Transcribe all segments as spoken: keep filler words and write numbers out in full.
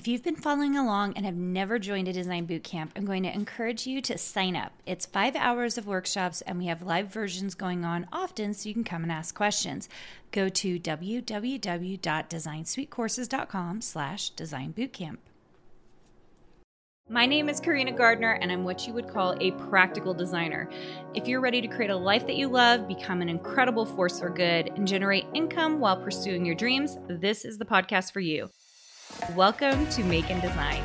If you've been following along and have never joined a design boot camp, I'm going to encourage you to sign up. It's five hours of workshops, and we have live versions going on often, so you can come and ask questions. Go to www.designsweetcourses.com slash design bootcamp. My name is Karina Gardner, and I'm what you would call a practical designer. If you're ready to create a life that you love, become an incredible force for good, and generate income while pursuing your dreams, this is the podcast for you. Welcome to Make and Design.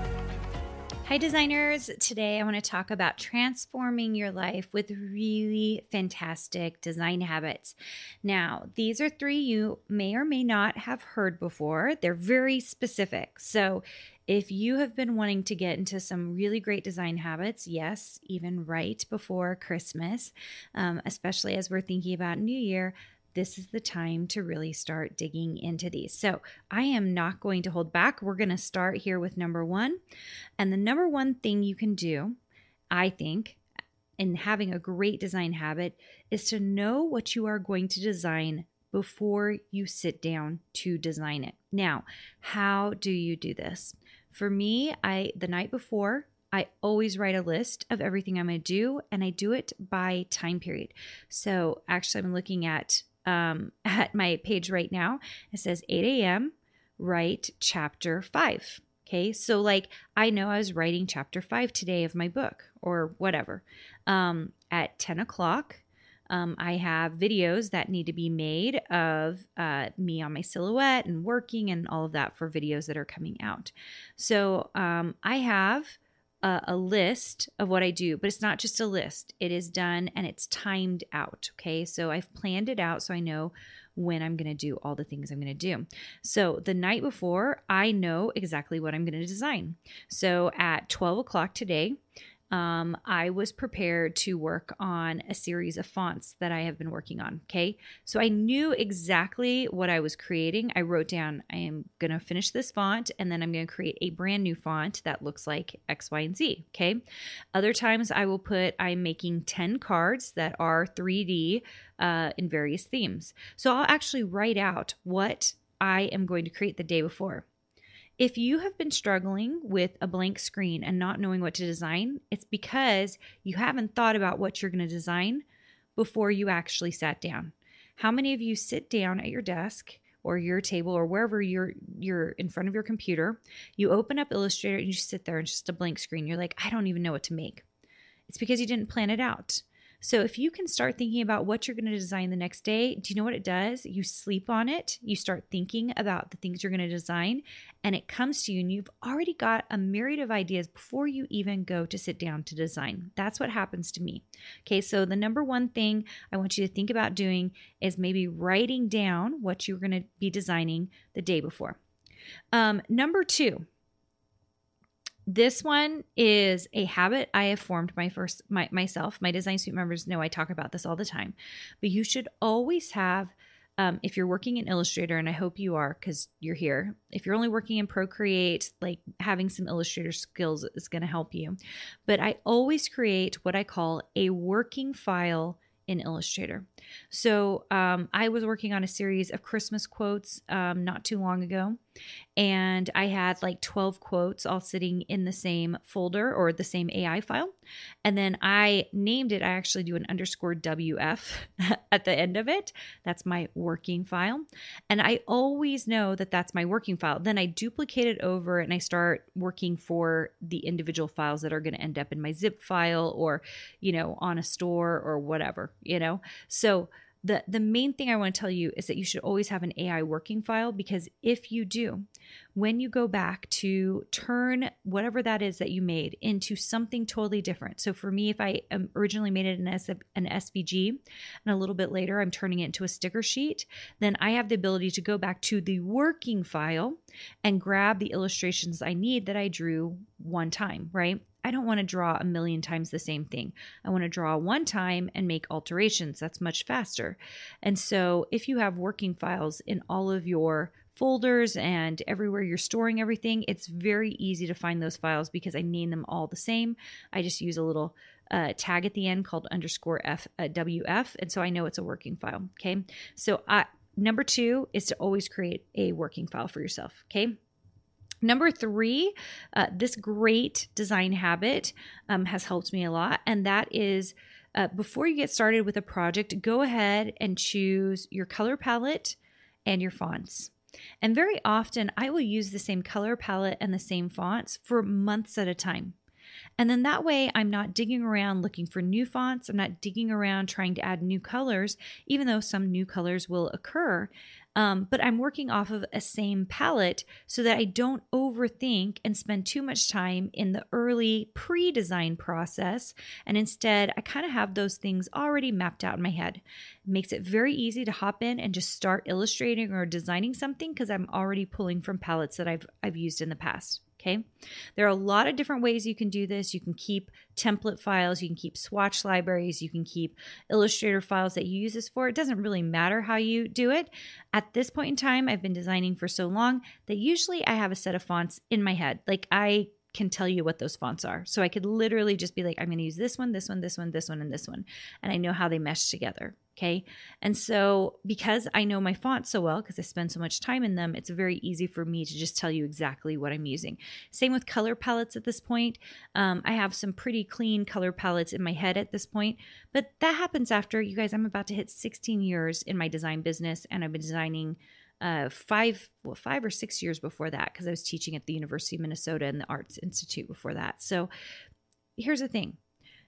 Hi designers, today I want to talk about transforming your life with really fantastic design habits. Now, these are three you may or may not have heard before. They're very specific. So if you have been wanting to get into some really great design habits, yes, even right before Christmas, um, especially as we're thinking about New Year, this is the time to really start digging into these. So I am not going to hold back. We're going to start here with number one. And the number one thing you can do, I think, in having a great design habit is to know what you are going to design before you sit down to design it. Now, how do you do this? For me, I the night before, I always write a list of everything I'm going to do, and I do it by time period. So actually, I'm looking at Um, at my page right now. It says eight a.m. write chapter five. Okay. So like, I know I was writing chapter five today of my book or whatever. Um, at ten o'clock, um, I have videos that need to be made of uh, me on my silhouette and working and all of that for videos that are coming out. So um, I have a, a list of what I do, but it's not just a list. It is done and it's timed out. Okay. So I've planned it out so I know when I'm going to do all the things I'm going to do. So the night before, I know exactly what I'm going to design. So at twelve o'clock today, Um, I was prepared to work on a series of fonts that I have been working on. Okay. So I knew exactly what I was creating. I wrote down, I am going to finish this font and then I'm going to create a brand new font that looks like X, Y, and Z. Okay. Other times I will put, I'm making ten cards that are three D, uh, in various themes. So I'll actually write out what I am going to create the day before. If you have been struggling with a blank screen and not knowing what to design, it's because you haven't thought about what you're going to design before you actually sat down. How many of you sit down at your desk or your table or wherever you're you're in front of your computer, you open up Illustrator and you sit there and just a blank screen. You're like, I don't even know what to make. It's because you didn't plan it out. So if you can start thinking about what you're going to design the next day, do you know what it does? You sleep on it. You start thinking about the things you're going to design, and it comes to you, and you've already got a myriad of ideas before you even go to sit down to design. That's what happens to me. Okay, so the number one thing I want you to think about doing is maybe writing down what you're going to be designing the day before. Um, number two. This one is a habit I have formed my first my, myself. My Design Suite members know I talk about this all the time. But you should always have, um, if you're working in Illustrator, and I hope you are because you're here. If you're only working in Procreate, like having some Illustrator skills is going to help you. But I always create what I call a working file in Illustrator. So um, I was working on a series of Christmas quotes um, not too long ago. And I had like twelve quotes all sitting in the same folder or the same A I file. And then I named it, I actually do an underscore W F at the end of it. That's my working file. And I always know that that's my working file. Then I duplicate it over and I start working for the individual files that are going to end up in my zip file or, you know, on a store or whatever, you know? So The, the main thing I want to tell you is that you should always have an A I working file, because if you do, when you go back to turn whatever that is that you made into something totally different. So for me, if I originally made it an, an S V G and a little bit later I'm turning it into a sticker sheet, then I have the ability to go back to the working file and grab the illustrations I need that I drew one time, right? I don't want to draw a million times the same thing. I want to draw one time and make alterations. That's much faster. And so if you have working files in all of your folders and everywhere you're storing everything, it's very easy to find those files because I name them all the same. I just use a little uh, tag at the end called underscore F, uh, W F. And so I know it's a working file. Okay. So I, number two is to always create a working file for yourself. Okay. Number three, uh, this great design habit um, has helped me a lot, and that is uh, before you get started with a project, go ahead and choose your color palette and your fonts. And very often, I will use the same color palette and the same fonts for months at a time. And then that way, I'm not digging around looking for new fonts. I'm not digging around trying to add new colors, even though some new colors will occur. Um, but I'm working off of a same palette so that I don't overthink and spend too much time in the early pre-design process. And instead, I kind of have those things already mapped out in my head. It makes it very easy to hop in and just start illustrating or designing something because I'm already pulling from palettes that I've, I've used in the past. Okay. There are a lot of different ways you can do this. You can keep template files, you can keep swatch libraries, you can keep Illustrator files that you use this for. It doesn't really matter how you do it. At this point in time, I've been designing for so long that usually I have a set of fonts in my head. Like I can tell you what those fonts are. So I could literally just be like, I'm going to use this one, this one, this one, this one, and this one. And I know how they mesh together. Okay. And so because I know my fonts so well, because I spend so much time in them, it's very easy for me to just tell you exactly what I'm using. Same with color palettes at this point. Um, I have some pretty clean color palettes in my head at this point, but that happens after, you guys, I'm about to hit sixteen years in my design business, and I've been designing uh, five, well, five or six years before that, because I was teaching at the University of Minnesota and the Arts Institute before that. So here's the thing.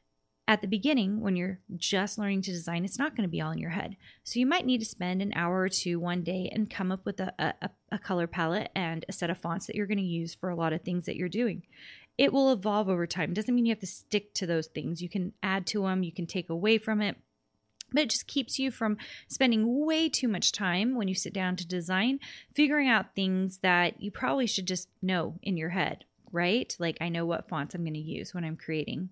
At the beginning, when you're just learning to design, it's not going to be all in your head. So you might need to spend an hour or two one day and come up with a, a, a color palette and a set of fonts that you're going to use for a lot of things that you're doing. It will evolve over time. It doesn't mean you have to stick to those things. You can add to them, you can take away from it, but it just keeps you from spending way too much time when you sit down to design, figuring out things that you probably should just know in your head. Right? Like I know what fonts I'm going to use when I'm creating.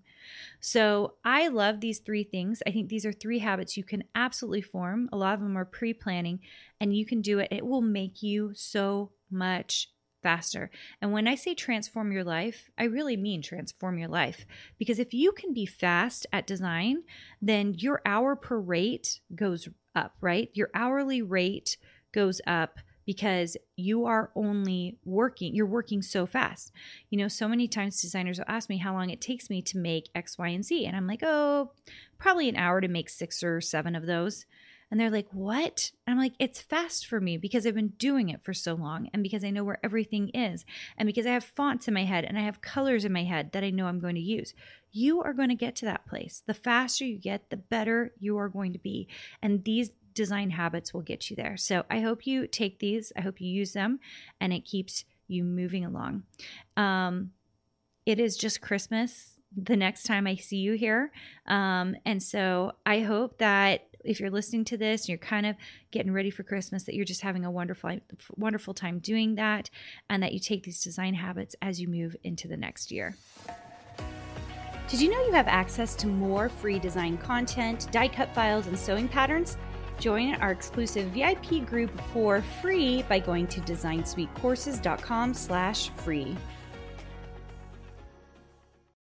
So I love these three things. I think these are three habits you can absolutely form. A lot of them are pre-planning, and you can do it. It will make you so much faster. And when I say transform your life, I really mean transform your life. Because if you can be fast at design, then your hour per rate goes up, right? Your hourly rate goes up because you are only working, you're working so fast. You know, so many times designers will ask me how long it takes me to make X, Y, and Z. And I'm like, oh, probably an hour to make six or seven of those. And they're like, what? And I'm like, it's fast for me because I've been doing it for so long, and because I know where everything is, and because I have fonts in my head and I have colors in my head that I know I'm going to use. You are going to get to that place. The faster you get, the better you are going to be. And these design habits will get you there. So I hope you take these. I hope you use them, and it keeps you moving along. Um, it is just Christmas the next time I see you here. Um, and so I hope that if you're listening to this and you're kind of getting ready for Christmas, that you're just having a wonderful, wonderful time doing that, and that you take these design habits as you move into the next year. Did you know you have access to more free design content, die cut files, and sewing patterns? Join our exclusive V I P group for free by going to design suite courses dot com slash free.